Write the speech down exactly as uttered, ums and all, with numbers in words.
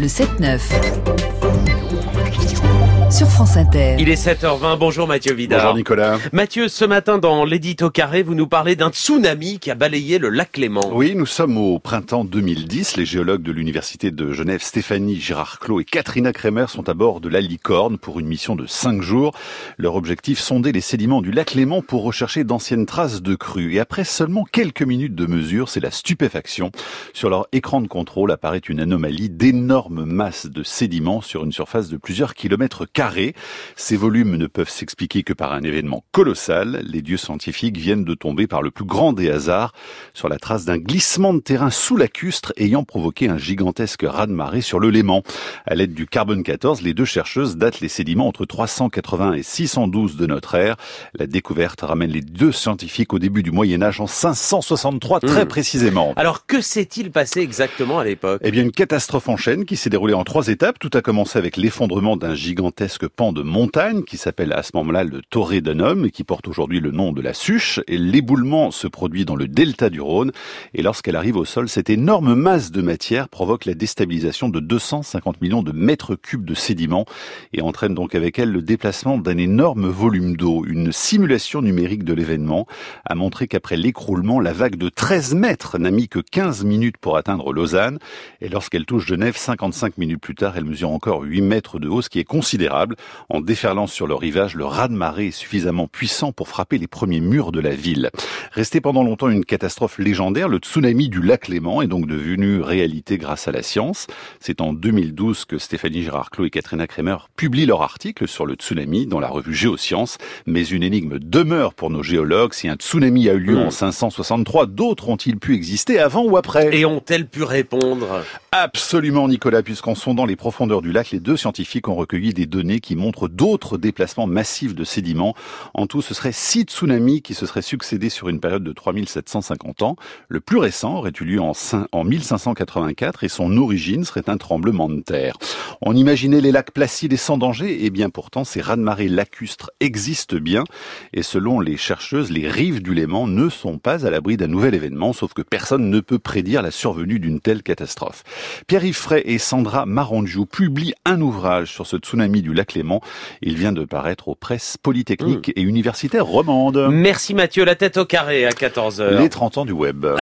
Le sept neuf. Sur France Inter. Il est sept heures vingt, bonjour Mathieu Vidard. Bonjour Nicolas. Mathieu, ce matin dans l'édito carré, vous nous parlez d'un tsunami qui a balayé le lac Léman. Oui, nous sommes au printemps deux mille dix. Les géologues de l'université de Genève, Stéphanie Girard-Clos et Katrina Kremer sont à bord de la Licorne pour une mission de cinq jours. Leur objectif, sonder les sédiments du lac Léman pour rechercher d'anciennes traces de crues. Et après seulement quelques minutes de mesure, c'est la stupéfaction. Sur leur écran de contrôle apparaît une anomalie d'énormes masses de sédiments sur une surface de plusieurs kilomètres carrés. Ces volumes ne peuvent s'expliquer que par un événement colossal. Les dieux scientifiques viennent de tomber par le plus grand des hasards sur la trace d'un glissement de terrain sous lacustre ayant provoqué un gigantesque raz-de-marée sur le Léman. À l'aide du carbone quatorze, les deux chercheuses datent les sédiments entre trois cent quatre-vingts et six cent douze de notre ère. La découverte ramène les deux scientifiques au début du Moyen-Âge en cinq cent soixante-trois très mmh. précisément. Alors que s'est-il passé exactement à l'époque ? Eh bien une catastrophe en chaîne qui s'est déroulée en trois étapes. Tout a commencé avec l'effondrement d'un gigantesque pan de montagne qui s'appelle à ce moment-là le Torré d'un homme et qui porte aujourd'hui le nom de la Suche. Et l'éboulement se produit dans le delta du Rhône. Et lorsqu'elle arrive au sol, cette énorme masse de matière provoque la déstabilisation de deux cent cinquante millions de mètres cubes de sédiments et entraîne donc avec elle le déplacement d'un énorme volume d'eau. Une simulation numérique de l'événement a montré qu'après l'écroulement, la vague de treize mètres n'a mis que quinze minutes pour atteindre Lausanne. Et lorsqu'elle touche Genève, cinquante-cinq minutes plus tard, elle mesure encore huit mètres de haut, ce qui est considérable. En déferlant sur le rivage, le raz-de-marée est suffisamment puissant pour frapper les premiers murs de la ville. Resté pendant longtemps une catastrophe légendaire, le tsunami du lac Léman est donc devenu réalité grâce à la science. C'est en deux mille douze que Stéphanie Girard-Clos et Katrina Kremer publient leur article sur le tsunami dans la revue Géosciences. Mais une énigme demeure pour nos géologues. Si un tsunami a eu lieu mmh. en cinq cent soixante-trois, d'autres ont-ils pu exister avant ou après ? Et ont-elles pu répondre ? Absolument Nicolas, puisqu'en sondant les profondeurs du lac, les deux scientifiques ont recueilli des données qui montrent d'autres déplacements massifs de sédiments. En tout, ce serait six tsunamis qui se seraient succédés sur une période de trois mille sept cent cinquante ans. Le plus récent aurait eu lieu en, en mille cinq cent quatre-vingt-quatre et son origine serait un tremblement de terre. On imaginait les lacs placides et sans danger, et bien pourtant ces raz-de-marée lacustres existent bien. Et selon les chercheuses, les rives du Léman ne sont pas à l'abri d'un nouvel événement, sauf que personne ne peut prédire la survenue d'une telle catastrophe. Pierre-Yves Fray et Sandra Marandjou publient un ouvrage sur ce tsunami du lac Léman. Il vient de paraître aux presses polytechniques mmh. et universitaires romandes. Merci Mathieu, la tête au carré à quatorze heures. Les trente ans du web.